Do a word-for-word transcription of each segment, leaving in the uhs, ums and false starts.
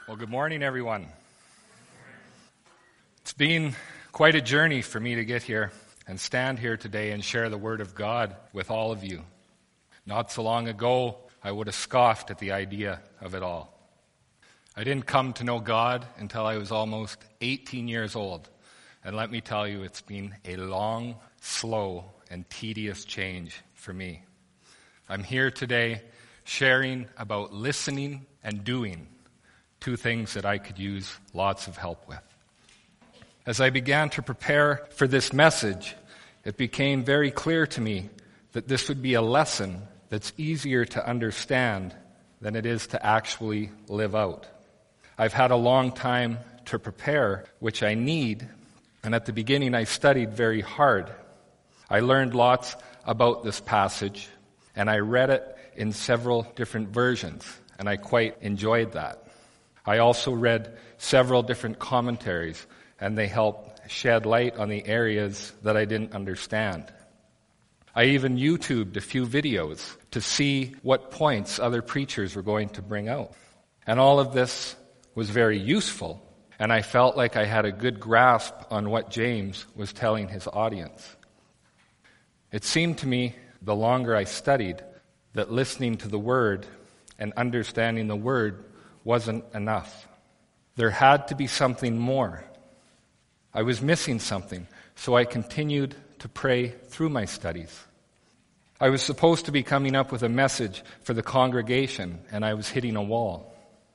Well, good morning, everyone. It's been quite a journey for me to get here and stand here today and share the Word of God with all of you. Not so long ago, I would have scoffed at the idea of it all. I didn't come to know God until I was almost eighteen years old. And let me tell you, it's been a long, slow, and tedious change for me. I'm here today sharing about listening and doing, two things that I could use lots of help with. As I began to prepare for this message, it became very clear to me that this would be a lesson that's easier to understand than it is to actually live out. I've had a long time to prepare, which I need, and at the beginning I studied very hard. I learned lots about this passage, and I read it in several different versions, and I quite enjoyed that. I also read several different commentaries, and they helped shed light on the areas that I didn't understand. I even YouTubed a few videos to see what points other preachers were going to bring out. And all of this was very useful, and I felt like I had a good grasp on what James was telling his audience. It seemed to me, the longer I studied, that listening to the Word and understanding the Word wasn't enough. There had to be something more. I was missing something, so I continued to pray through my studies. I was supposed to be coming up with a message for the congregation, and I was hitting a wall.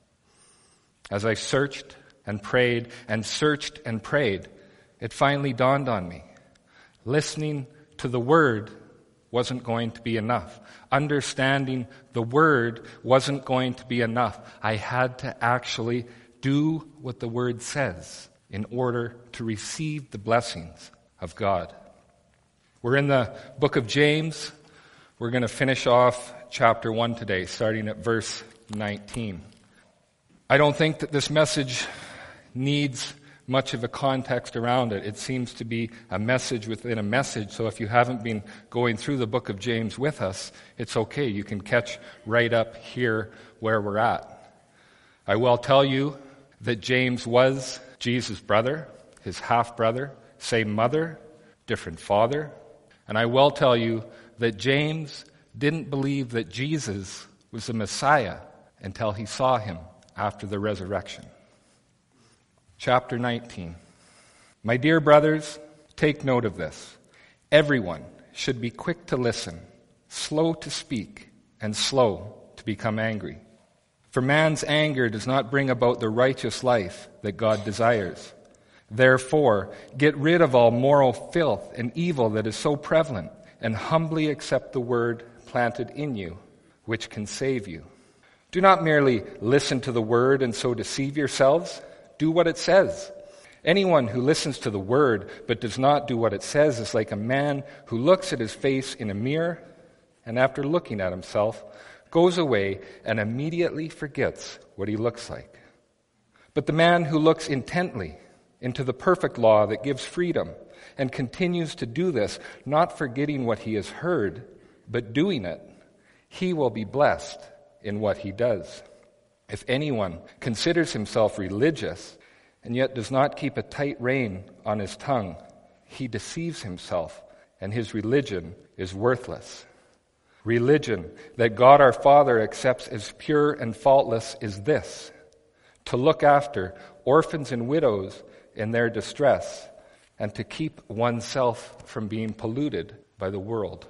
As I searched and prayed and searched and prayed, it finally dawned on me. Listening to the Word wasn't going to be enough. Understanding the Word wasn't going to be enough. I had to actually do what the Word says in order to receive the blessings of God. We're in the book of James. We're going to finish off chapter one today, starting at verse nineteen. I don't think that this message needs much of a context around it. It seems to be a message within a message, so if you haven't been going through the book of James with us, it's okay. You can catch right up here where we're at. I will tell you that James was Jesus' brother, his half-brother, same mother, different father. And I will tell you that James didn't believe that Jesus was the Messiah until he saw him after the resurrection. Chapter nineteen. My dear brothers, take note of this. Everyone should be quick to listen, slow to speak, and slow to become angry. For man's anger does not bring about the righteous life that God desires. Therefore, get rid of all moral filth and evil that is so prevalent, and humbly accept the word planted in you, which can save you. Do not merely listen to the word and so deceive yourselves. Do what it says. Anyone who listens to the word but does not do what it says is like a man who looks at his face in a mirror and after looking at himself goes away and immediately forgets what he looks like. But the man who looks intently into the perfect law that gives freedom and continues to do this, not forgetting what he has heard, but doing it, he will be blessed in what he does. If anyone considers himself religious and yet does not keep a tight rein on his tongue, he deceives himself, and his religion is worthless. Religion that God our Father accepts as pure and faultless is this: to look after orphans and widows in their distress, and to keep oneself from being polluted by the world.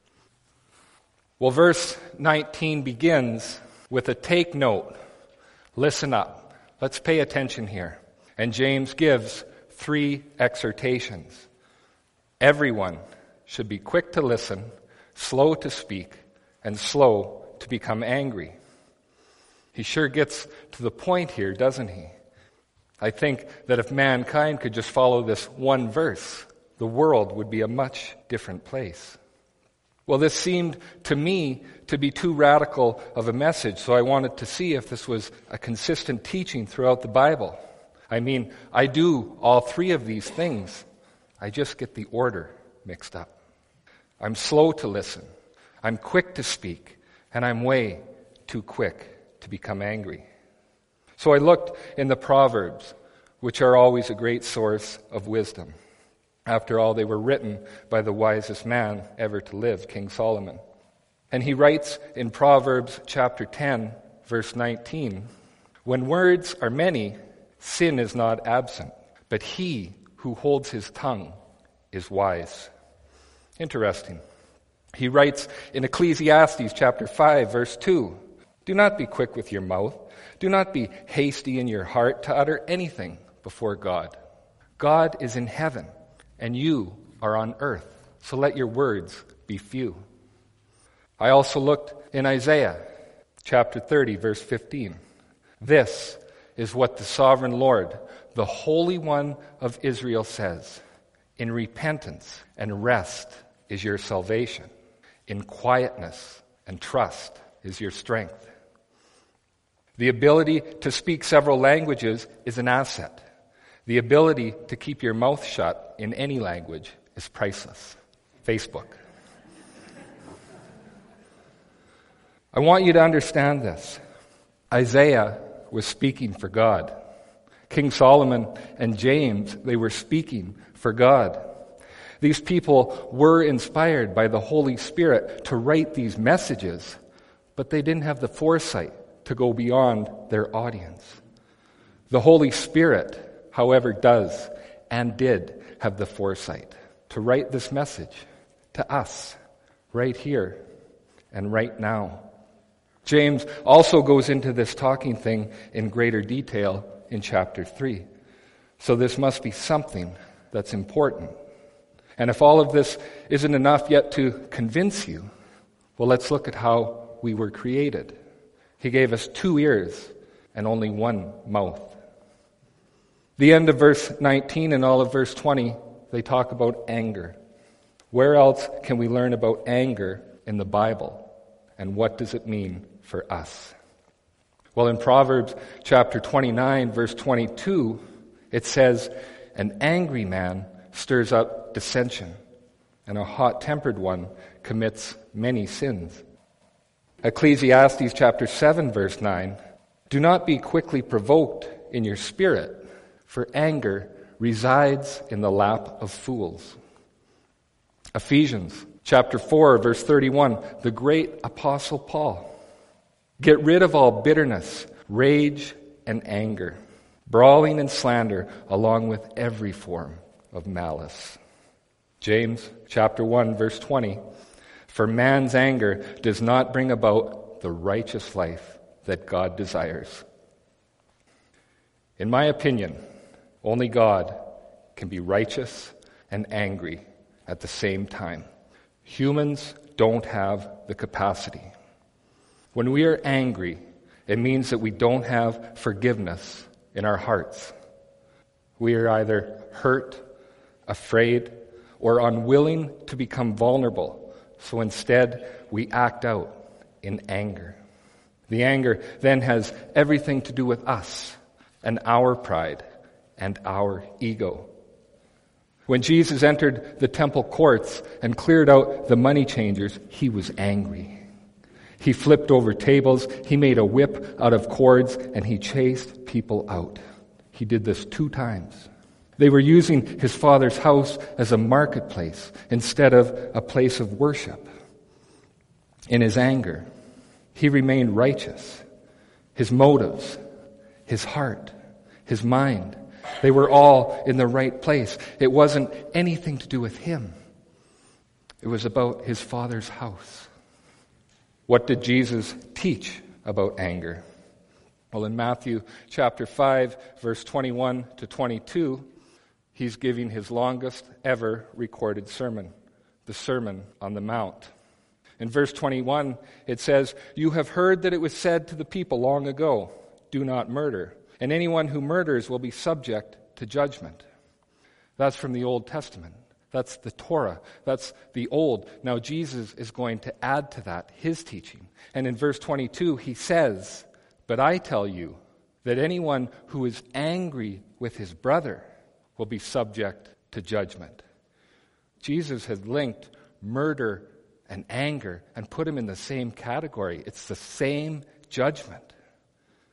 Well, verse nineteen begins with a take note. Listen up. Let's pay attention here. And James gives three exhortations. Everyone should be quick to listen, slow to speak, and slow to become angry. He sure gets to the point here, doesn't he? I think that if mankind could just follow this one verse, the world would be a much different place. Well, this seemed to me to be too radical of a message, so I wanted to see if this was a consistent teaching throughout the Bible. I mean, I do all three of these things. I just get the order mixed up. I'm slow to listen. I'm quick to speak. And I'm way too quick to become angry. So I looked in the Proverbs, which are always a great source of wisdom. After all, they were written by the wisest man ever to live, King Solomon. And he writes in Proverbs chapter ten, verse nineteen, "When words are many, sin is not absent, but he who holds his tongue is wise." Interesting. He writes in Ecclesiastes chapter five, verse two, "Do not be quick with your mouth. Do not be hasty in your heart to utter anything before God. God is in heaven, and you are on earth, so let your words be few." I also looked in Isaiah chapter thirty, verse fifteen. "This is what the sovereign Lord, the Holy One of Israel, says. In repentance and rest is your salvation. In quietness and trust is your strength." The ability to speak several languages is an asset. The ability to keep your mouth shut in any language is priceless. Facebook. I want you to understand this. Isaiah was speaking for God. King Solomon and James, they were speaking for God. These people were inspired by the Holy Spirit to write these messages, but they didn't have the foresight to go beyond their audience. The Holy Spirit, however, does and did have the foresight to write this message to us right here and right now. James also goes into this talking thing in greater detail in chapter three. So this must be something that's important. And if all of this isn't enough yet to convince you, well, let's look at how we were created. He gave us two ears and only one mouth. The end of verse nineteen and all of verse twenty, they talk about anger. Where else can we learn about anger in the Bible? And what does it mean for us? Well, in Proverbs chapter twenty-nine, verse twenty-two, it says, "An angry man stirs up dissension, and a hot-tempered one commits many sins." Ecclesiastes chapter seven, verse nine, "Do not be quickly provoked in your spirit, for anger resides in the lap of fools." Ephesians chapter four, verse thirty-one, the great apostle Paul, "Get rid of all bitterness, rage, and anger, brawling and slander, along with every form of malice." James chapter one, verse twenty, "For man's anger does not bring about the righteous life that God desires." In my opinion, only God can be righteous and angry at the same time. Humans don't have the capacity. When we are angry, it means that we don't have forgiveness in our hearts. We are either hurt, afraid, or unwilling to become vulnerable. So instead, we act out in anger. The anger then has everything to do with us and our pride and our ego. When Jesus entered the temple courts and cleared out the money changers, he was angry. He flipped over tables, he made a whip out of cords, and he chased people out. He did this two times. They were using his Father's house as a marketplace instead of a place of worship. In his anger, he remained righteous. His motives, his heart, his mind, they were all in the right place. It wasn't anything to do with him. It was about his Father's house. What did Jesus teach about anger? Well, in Matthew chapter five, verse twenty-one to twenty-two, he's giving his longest ever recorded sermon, the Sermon on the Mount. In verse twenty-one, it says, "You have heard that it was said to the people long ago, 'Do not murder, and anyone who murders will be subject to judgment.'" That's from the Old Testament. That's the Torah. That's the old. Now Jesus is going to add to that his teaching. And in verse twenty-two, he says, "But I tell you that anyone who is angry with his brother will be subject to judgment." Jesus has linked murder and anger and put them in the same category. It's the same judgment.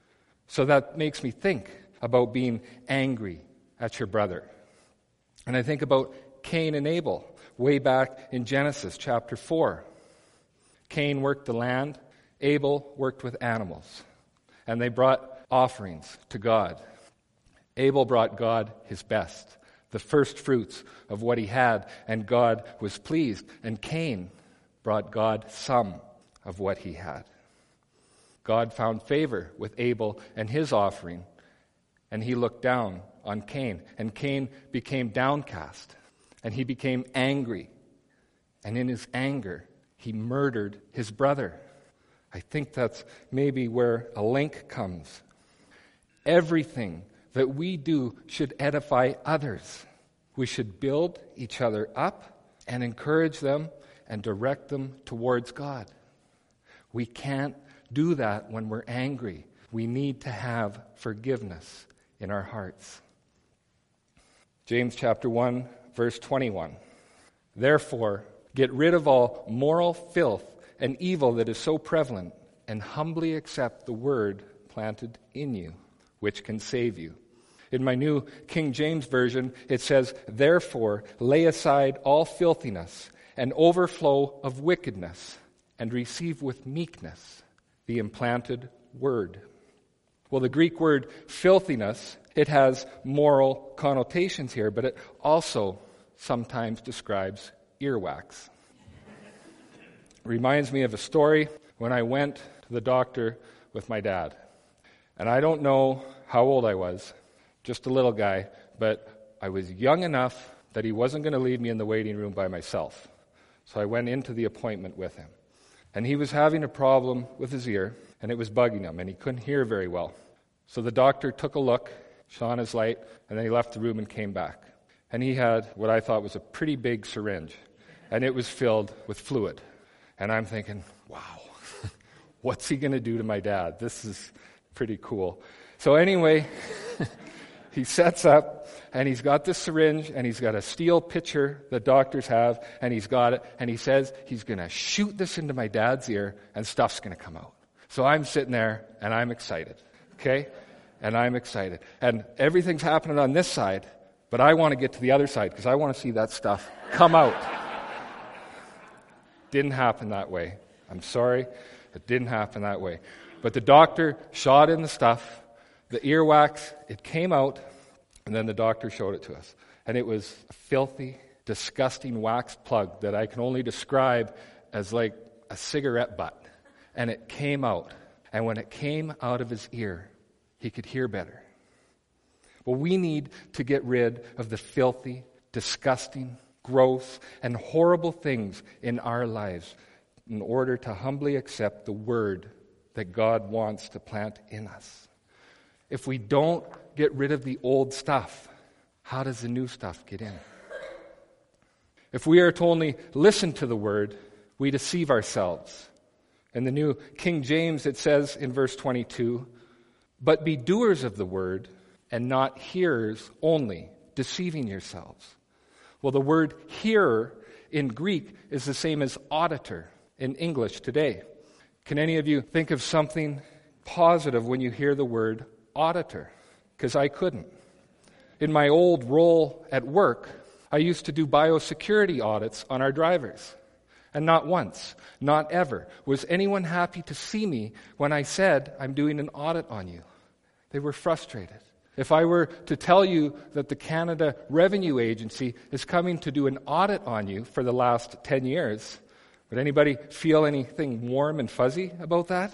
So that makes me think about being angry at your brother. And I think about Cain and Abel, way back in Genesis chapter four. Cain worked the land, Abel worked with animals, and they brought offerings to God. Abel brought God his best, the first fruits of what he had, and God was pleased. And Cain brought God some of what he had. God found favor with Abel and his offering, and he looked down on Cain. And Cain became downcast, and he became angry. And in his anger, he murdered his brother. I think that's maybe where a link comes. Everything that we do should edify others. We should build each other up and encourage them and direct them towards God. We can't do that when we're angry. We need to have forgiveness in our hearts. James chapter one, verse twenty-one. Therefore, get rid of all moral filth and evil that is so prevalent, and humbly accept the word planted in you, which can save you. In my new King James Version, it says, therefore, lay aside all filthiness and overflow of wickedness, and receive with meekness the implanted word. Well, the Greek word filthiness, it has moral connotations here, but it also sometimes describes earwax. Reminds me of a story when I went to the doctor with my dad. And I don't know how old I was, just a little guy, but I was young enough that he wasn't going to leave me in the waiting room by myself. So I went into the appointment with him. And he was having a problem with his ear, and it was bugging him, and he couldn't hear very well. So the doctor took a look, shone his light, and then he left the room and came back. And he had what I thought was a pretty big syringe, and it was filled with fluid. And I'm thinking, wow, what's he going to do to my dad? This is pretty cool. So anyway, he sets up, and he's got this syringe, and he's got a steel pitcher that doctors have, and he's got it, and he says he's going to shoot this into my dad's ear, and stuff's going to come out. So I'm sitting there, and I'm excited, okay? And I'm excited. And everything's happening on this side, but I want to get to the other side, because I want to see that stuff come out. Didn't happen that way. I'm sorry, it didn't happen that way. But the doctor shot in the stuff, the earwax, it came out, and then the doctor showed it to us. And it was a filthy, disgusting wax plug that I can only describe as like a cigarette butt. And it came out. And when it came out of his ear, he could hear better. Well, we need to get rid of the filthy, disgusting, gross, and horrible things in our lives in order to humbly accept the word that God wants to plant in us. If we don't get rid of the old stuff, how does the new stuff get in? If we are to only listen to the word, we deceive ourselves. In the New King James, it says in verse twenty-two, but be doers of the word and not hearers only, deceiving yourselves. Well, the word hearer in Greek is the same as auditor in English today. Can any of you think of something positive when you hear the word auditor? Because I couldn't. In my old role at work, I used to do biosecurity audits on our drivers. And not once, not ever, was anyone happy to see me when I said, I'm doing an audit on you. They were frustrated. If I were to tell you that the Canada Revenue Agency is coming to do an audit on you for the last ten years, would anybody feel anything warm and fuzzy about that?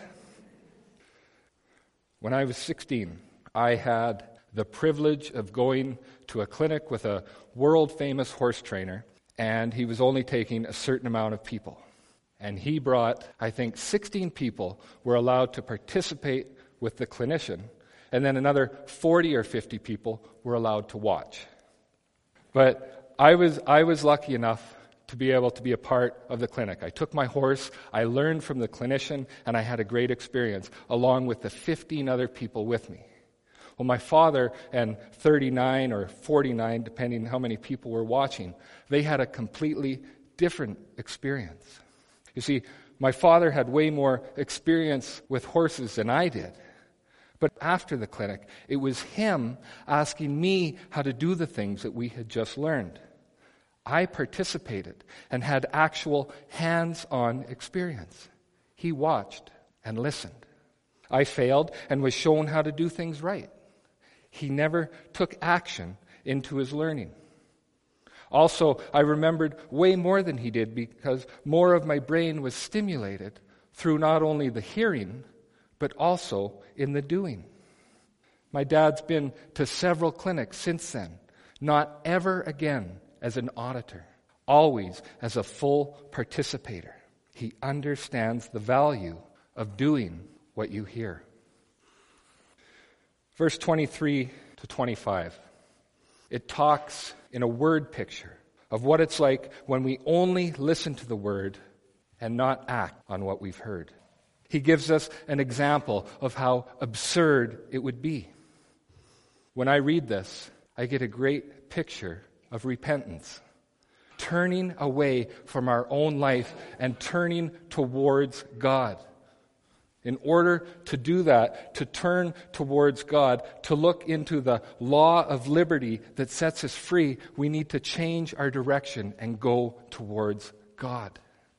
When I was sixteen, I had the privilege of going to a clinic with a world-famous horse trainer, and he was only taking a certain amount of people. And he brought, I think, sixteen people were allowed to participate with the clinician, and then another forty or fifty people were allowed to watch. But I was I was lucky enough to be able to be a part of the clinic. I took my horse, I learned from the clinician, and I had a great experience, along with the fifteen other people with me. Well, my father and thirty-nine or forty-nine, depending on how many people were watching, they had a completely different experience. You see, my father had way more experience with horses than I did. But after the clinic, it was him asking me how to do the things that we had just learned. I participated and had actual hands-on experience. He watched and listened. I failed and was shown how to do things right. He never took action into his learning. Also, I remembered way more than he did because more of my brain was stimulated through not only the hearing, but also in the doing. My dad's been to several clinics since then, not ever again as an auditor, always as a full participator. He understands the value of doing what you hear. Verse twenty-three to twenty-five. It talks in a word picture of what it's like when we only listen to the word and not act on what we've heard. He gives us an example of how absurd it would be. When I read this, I get a great picture of repentance. Turning away from our own life and turning towards God. In order to do that, to turn towards God, to look into the law of liberty that sets us free, we need to change our direction and go towards God.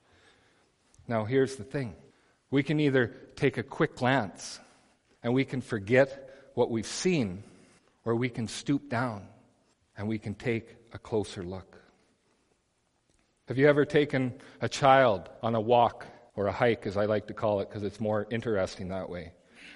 Now, here's the thing. We can either take a quick glance and we can forget what we've seen, or we can stoop down and we can take a closer look. Have you ever taken a child on a walk, or a hike, as I like to call it, because it's more interesting that way?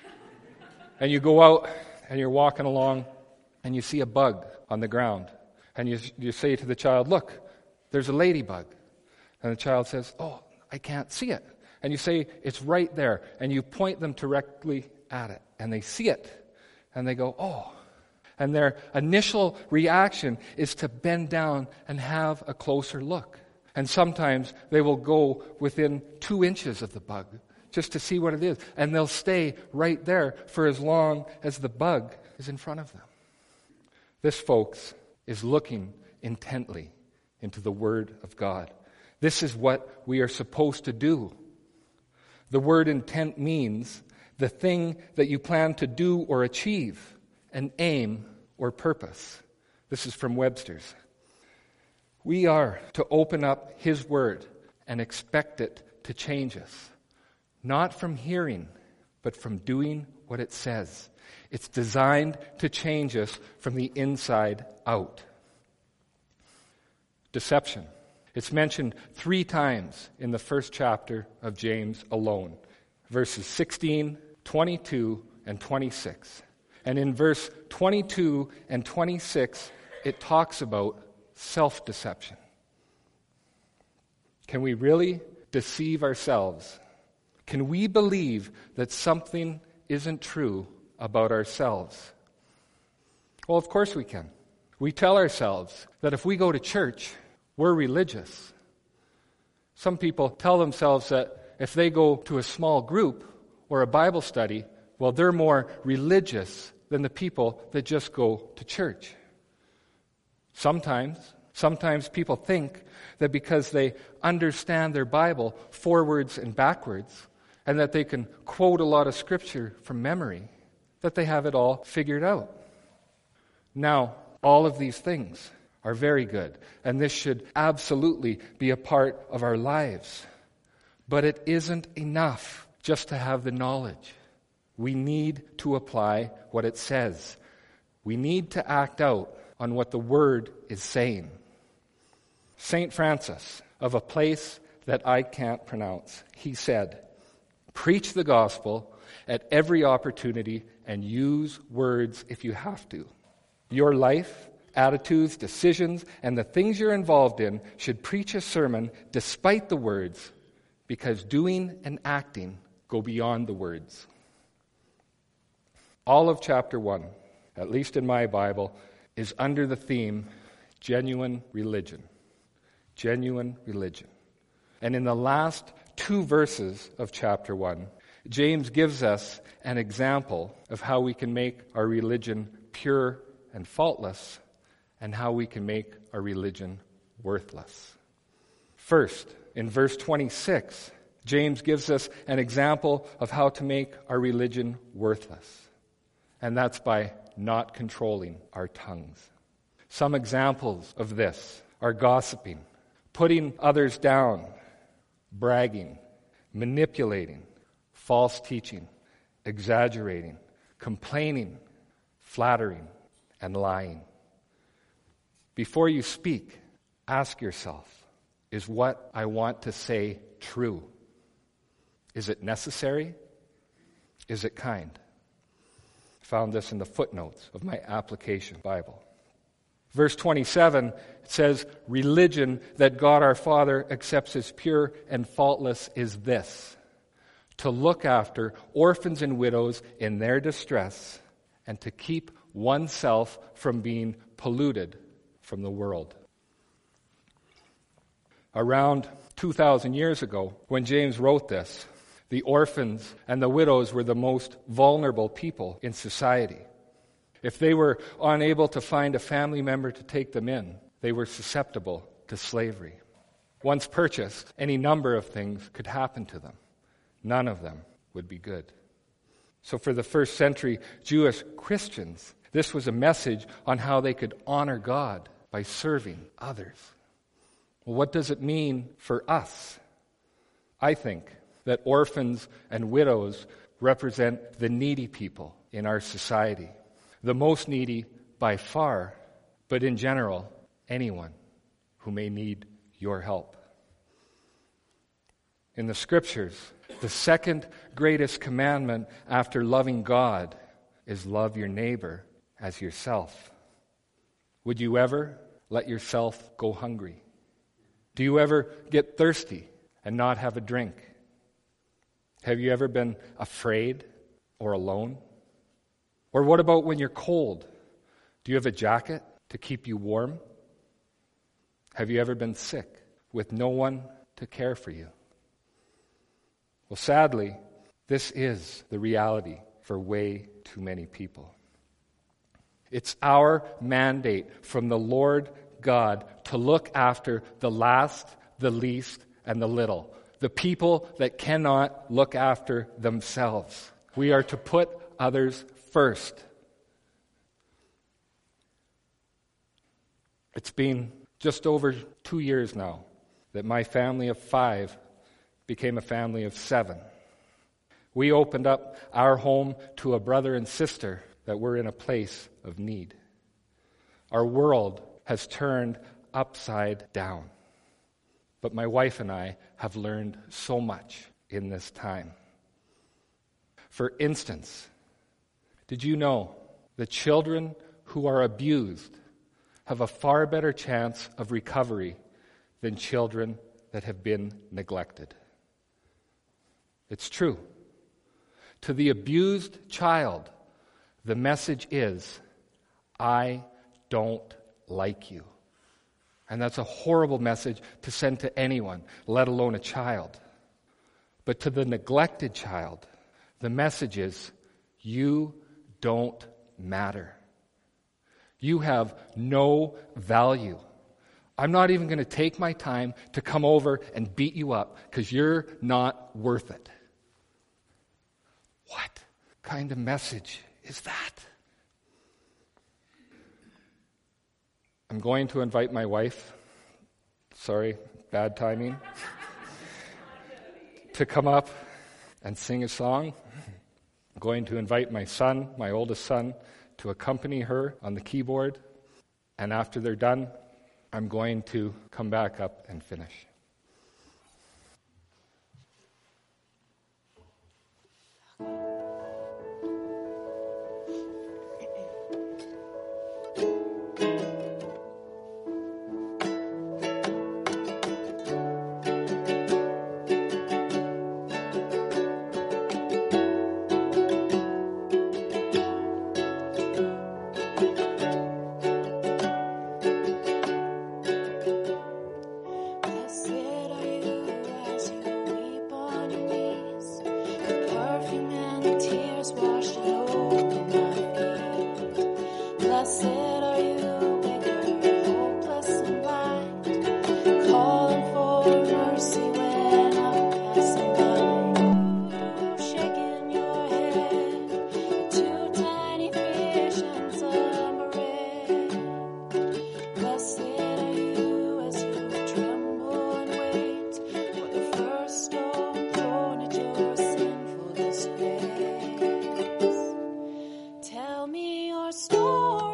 And you go out, and you're walking along, and you see a bug on the ground. And you, you say to the child, "Look, there's a ladybug." And the child says, "Oh, I can't see it." And you say, "It's right there." And you point them directly at it. And they see it. And they go, "Oh." And their initial reaction is to bend down and have a closer look. And sometimes they will go within two inches of the bug just to see what it is. And they'll stay right there for as long as the bug is in front of them. This, folks, is looking intently into the Word of God. This is what we are supposed to do. The word intent means the thing that you plan to do or achieve, an aim or purpose. This is from Webster's. We are to open up His Word and expect it to change us. Not from hearing, but from doing what it says. It's designed to change us from the inside out. Deception. It's mentioned three times in the first chapter of James alone. Verses sixteen, twenty-two, and twenty-six. And in verse twenty-two and twenty-six, it talks about self-deception. Can we really deceive ourselves? Can we believe that something isn't true about ourselves? Well, of course we can. We tell ourselves that if we go to church, we're religious. Some people tell themselves that if they go to a small group or a Bible study, well, they're more religious than the people that just go to church. Sometimes, sometimes people think that because they understand their Bible forwards and backwards, and that they can quote a lot of scripture from memory, that they have it all figured out. Now, all of these things are very good, and this should absolutely be a part of our lives. But it isn't enough just to have the knowledge. We need to apply what it says. We need to act out on what the Word is saying. Saint Francis, of a place that I can't pronounce, he said, "Preach the gospel at every opportunity and use words if you have to. Your life, attitudes, decisions, and the things you're involved in should preach a sermon despite the words, because doing and acting go beyond the words." All of chapter one, at least in my Bible, is under the theme, genuine religion. Genuine religion. And in the last two verses of chapter one, James gives us an example of how we can make our religion pure and faultless, and how we can make our religion worthless. First, in verse twenty-six, James gives us an example of how to make our religion worthless. and that's by not controlling our tongues. Some examples of this are gossiping, putting others down, bragging, manipulating, false teaching, exaggerating, complaining, flattering, and lying. Before you speak, ask yourself, is what I want to say true? Is it necessary? Is it kind? I found this in the footnotes of my application Bible. Verse twenty-seven says, religion that God our Father accepts as pure and faultless is this, to look after orphans and widows in their distress and to keep oneself from being polluted from the world. Around two thousand years ago, when James wrote this, the orphans and the widows were the most vulnerable people in society. If they were unable to find a family member to take them in, they were susceptible to slavery. Once purchased, any number of things could happen to them. None of them would be good. So for the first century Jewish Christians, this was a message on how they could honor God by serving others. Well, what does it mean for us? I think that orphans and widows represent the needy people in our society. The most needy by far, but in general, anyone who may need your help. In the Scriptures, the second greatest commandment after loving God is love your neighbor as yourself. Would you ever let yourself go hungry? Do you ever get thirsty and not have a drink? Have you ever been afraid or alone? Or what about when you're cold? Do you have a jacket to keep you warm? Have you ever been sick with no one to care for you? Well, sadly, this is the reality for way too many people. It's our mandate from the Lord God to look after the last, the least, and the little, the people that cannot look after themselves. We are to put others first. It's been just over two years now that my family of five became a family of seven. We opened up our home to a brother and sister that were in a place of need. Our world has turned upside down. But my wife and I have learned so much in this time. For instance, did you know that children who are abused have a far better chance of recovery than children that have been neglected? It's true. To the abused child, the message is, I don't like you. And that's a horrible message to send to anyone, let alone a child. But to the neglected child, the message is, you don't matter. You have no value. I'm not even going to take my time to come over and beat you up because you're not worth it. What kind of message is that? I'm going to invite my wife, sorry, bad timing, to come up and sing a song. I'm going to invite my son, my oldest son, to accompany her on the keyboard. And after they're done, I'm going to come back up and finish. Tiny your story.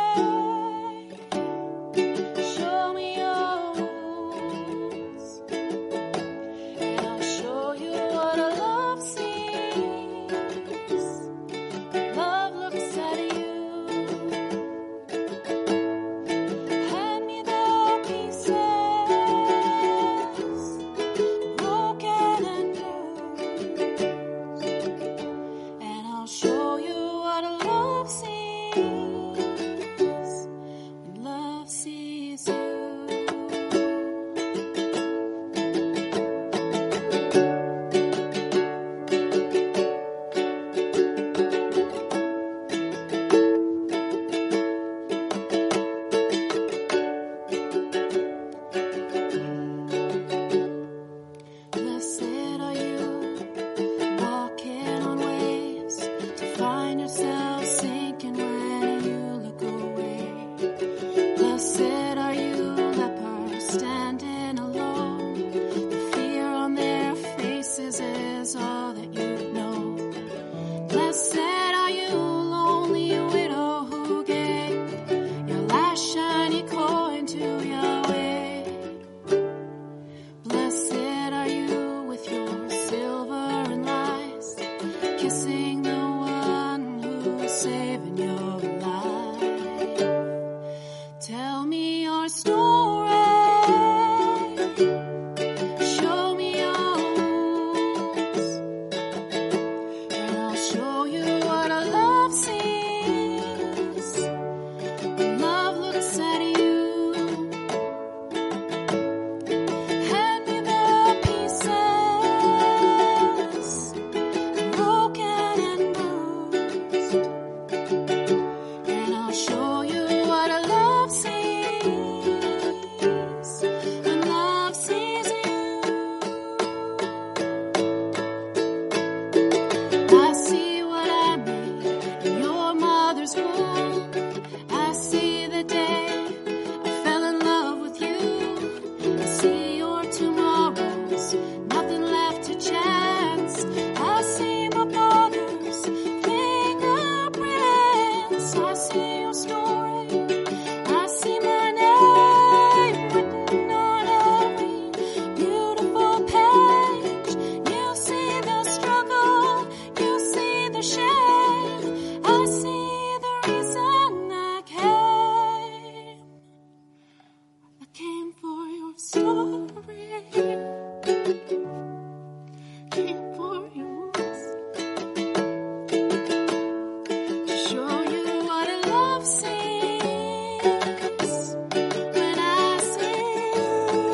Show me your wounds, and I'll show you what a love sees. Love looks at you. Hand me the pieces, broken and bruised, and I'll show you what a love sees when love sees you. Blessed are you, walking on waves, to find yourself sinking when you look away. Blessed are you, lepers standing alone. The fear on their faces is all that you know. Blessed are you, lonely widow who gave your last shiny coin to Yahweh. Blessed are you with your silver and lies, kissing the one who's saving your life. Tell me your story. Show me your wounds, and I'll show you what a love sees. When love looks at you. Hand me the pieces, broken and bruised, and I'll show you what a love sees when love sees you. I see what I made in your mother's womb. I see the day I fell in love with you. I see your tomorrows, nothing left to chance. I see my father's fingerprints. I see your story. I see my name written on every beautiful page. You see the struggle, you see the shame. I see the reason I came. I came for your story. Came for your wounds. To show you what a love sees when I see you.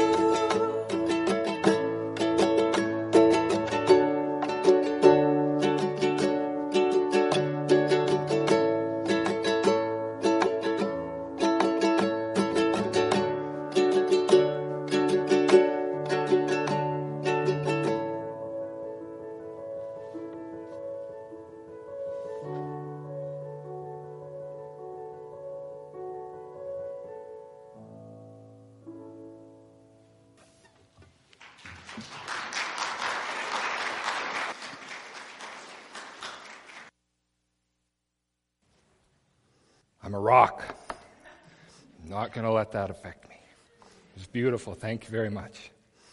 I'm a rock. I'm not going to let that affect me. It's beautiful. Thank you very much.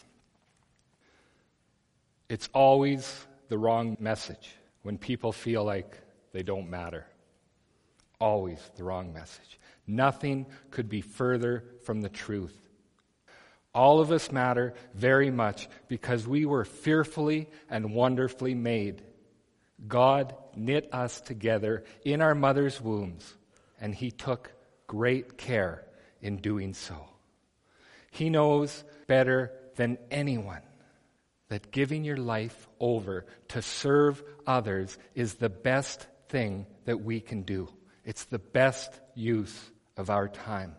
It's always the wrong message when people feel like they don't matter. Always the wrong message. Nothing could be further from the truth. All of us matter very much because we were fearfully and wonderfully made. God knit us together in our mother's wombs, and He took great care in doing so. He knows better than anyone that giving your life over to serve others is the best thing that we can do. It's the best use of our time.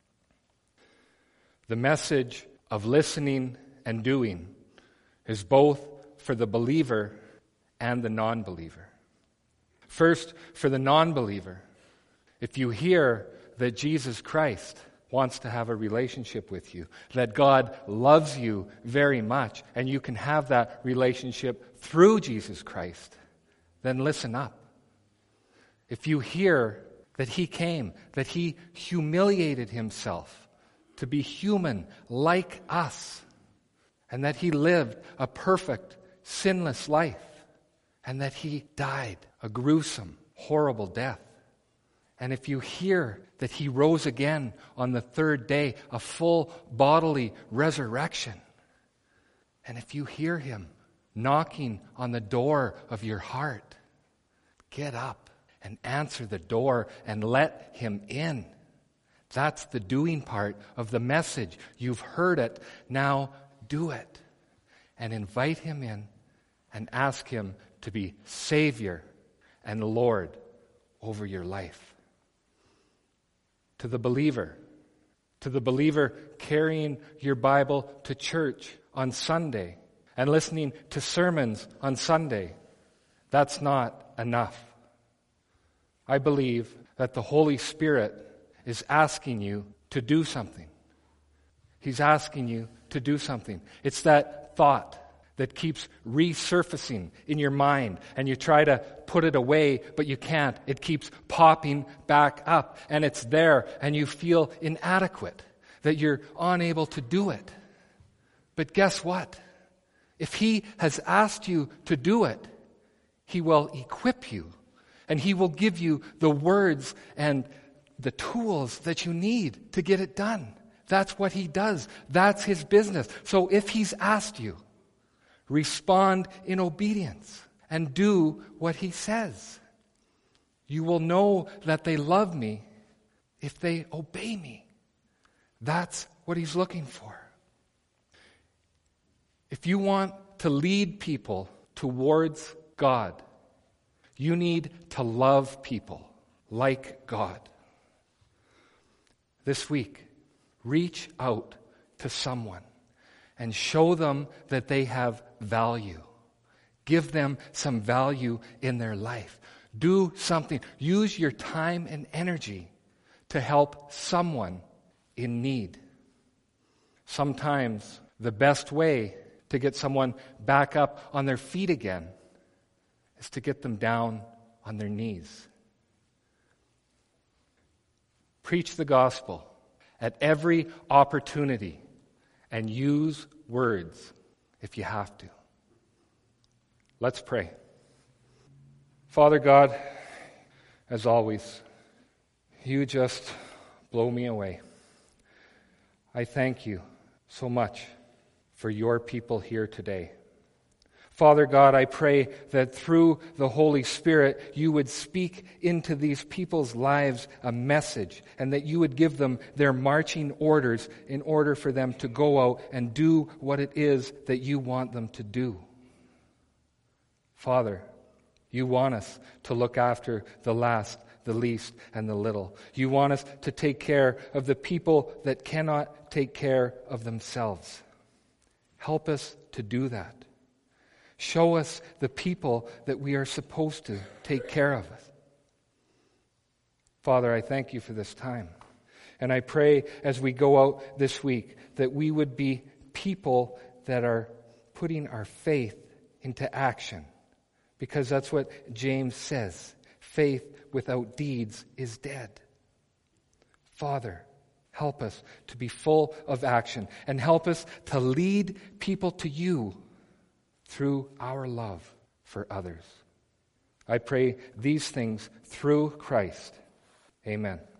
The message of listening and doing is both for the believer and the non-believer. First, for the non-believer, if you hear that Jesus Christ wants to have a relationship with you, that God loves you very much, and you can have that relationship through Jesus Christ, then listen up. If you hear that he came, that he humiliated himself to be human like us, and that he lived a perfect, sinless life, and that he died a gruesome, horrible death. And if you hear that he rose again on the third day, a full bodily resurrection, and if you hear him knocking on the door of your heart, get up and answer the door and let him in. That's the doing part of the message. You've heard it, now do it. And invite him in and ask him to be Savior and Lord over your life. To the believer, to the believer carrying your Bible to church on Sunday and listening to sermons on Sunday, that's not enough. I believe that the Holy Spirit is asking you to do something. He's asking you to do something. It's that thought that keeps resurfacing in your mind, and you try to put it away, but you can't. It keeps popping back up, and it's there, and you feel inadequate, that you're unable to do it. But guess what? If he has asked you to do it, he will equip you, and he will give you the words and the tools that you need to get it done. That's what he does. That's his business. So if he's asked you, respond in obedience and do what he says. You will know that they love me if they obey me. That's what he's looking for. If you want to lead people towards God, you need to love people like God. This week, reach out to someone and show them that they have value. Give them some value in their life. Do something. Use your time and energy to help someone in need. Sometimes the best way to get someone back up on their feet again is to get them down on their knees. Preach the gospel at every opportunity and use words if you have to. Let's pray. Father God, as always, you just blow me away. I thank you so much for your people here today. Father God, I pray that through the Holy Spirit, you would speak into these people's lives a message, and that you would give them their marching orders in order for them to go out and do what it is that you want them to do. Father, you want us to look after the last, the least, and the little. You want us to take care of the people that cannot take care of themselves. Help us to do that. Show us the people that we are supposed to take care of. Father, I thank you for this time. And I pray as we go out this week that we would be people that are putting our faith into action. Because that's what James says. Faith without deeds is dead. Father, help us to be full of action, and help us to lead people to you through our love for others. I pray these things through Christ. Amen.